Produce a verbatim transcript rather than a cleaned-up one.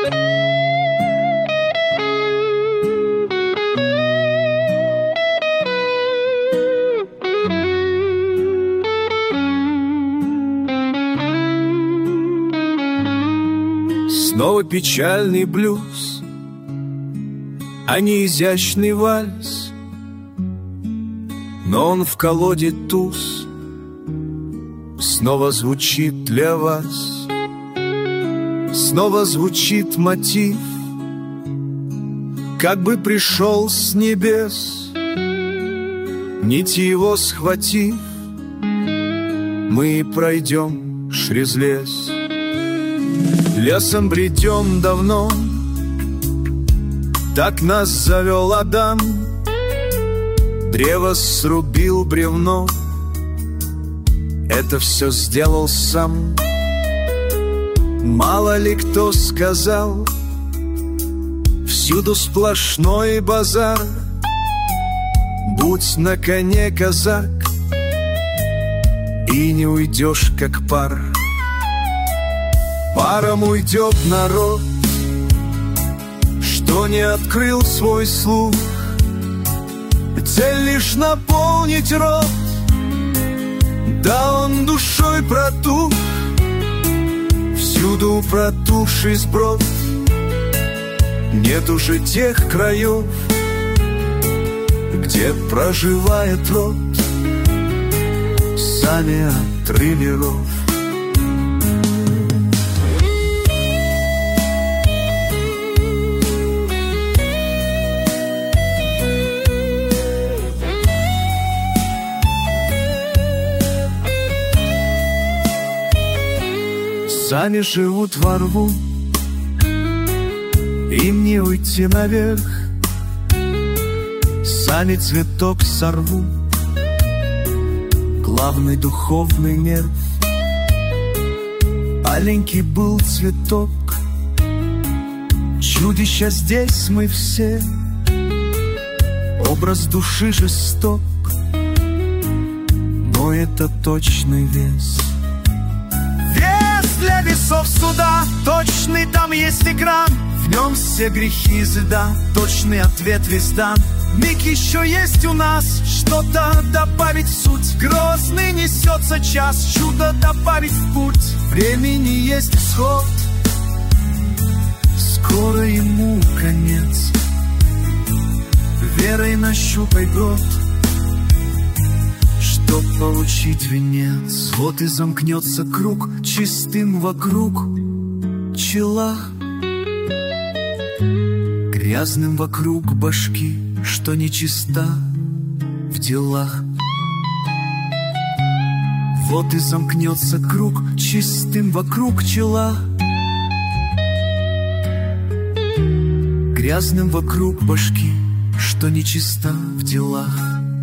Снова печальный блюз, а не изящный вальс, но он в колоде туз снова звучит для вас. Снова звучит мотив, как бы пришел с небес. Нити его схватив, мы пройдем шрез лес. Лесом бредем давно, так нас завел Адам. Древо срубил бревно, это все сделал сам. Мало ли кто сказал, всюду сплошной базар. Будь на коне, казак, и не уйдешь, как пар. Паром уйдет народ, что не открыл свой слух. Цель лишь наполнить рот, да он душой протух. Всюду протухший сброд, нет уже тех краев, где проживает род. Сами отрыли ров. Сами живут во рву, им не уйти наверх. Сами цветок сорвут, главный духовный нерв. Маленький был цветок, чудища здесь мы все. Образ души жесток, но это точный вес. Для весов суда точный, там есть и грамм. В нем все грехи зда, точный ответ весь дан. Миг еще есть у нас, что-то добавить в суть. Грозный несется час, чудо добавить в путь. Времени есть исход, скоро ему конец. Верой нащупай брод, чтоб получить венец. Вот и замкнется круг чистым вокруг чела, грязным вокруг башки, что нечиста в делах. Вот и замкнется круг чистым вокруг чела, грязным вокруг башки, что нечиста в делах.